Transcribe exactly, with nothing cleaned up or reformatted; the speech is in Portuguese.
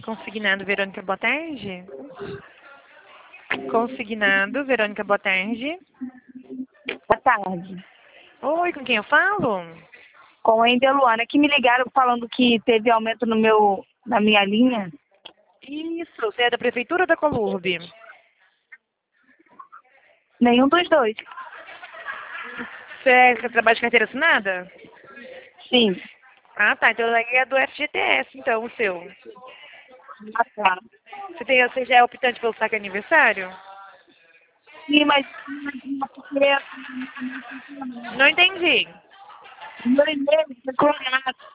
Consignado, Verônica, boa tarde. Consignado, Verônica, boa tarde. Boa tarde. Oi, com quem eu falo? Com a Endeluana, que me ligaram falando que teve aumento no meu, na minha linha. Isso, você é da Prefeitura ou da Colurb? Nenhum dos dois. Você, é, você trabalha de carteira assinada? Sim. Ah, tá. Então aí é do F G T S, então, o seu. Ah, tá. Você, tem, você já é optante pelo saque aniversário? Sim, mas porque Não entendi. meu e-mail foi clonado.